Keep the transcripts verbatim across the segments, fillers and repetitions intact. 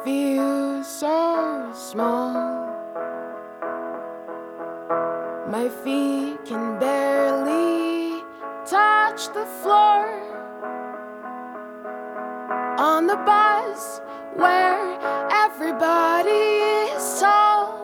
feel so small. My feet can barely touch the floor. On the bus where everybody is tall.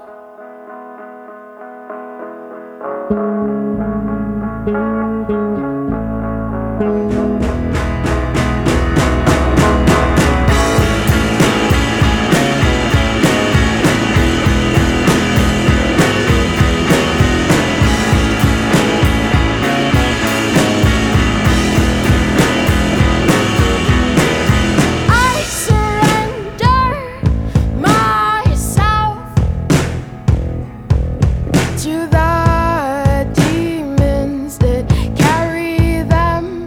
To the demons that carry them.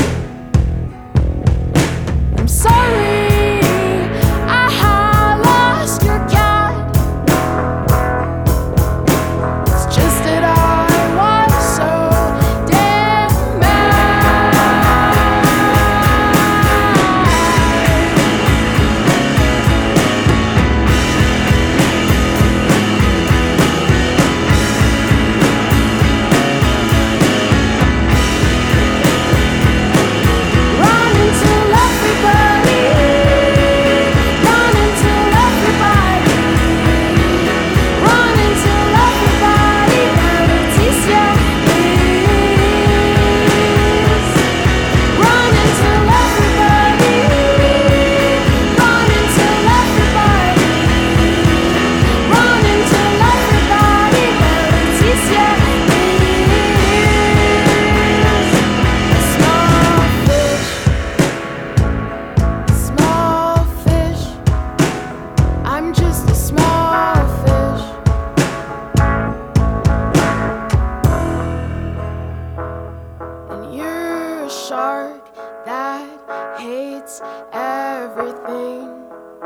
I'm sorry I lost your cat. It's just that I was so damn shark that hates everything.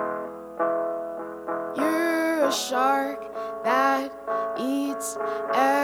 You're a shark that eats everything.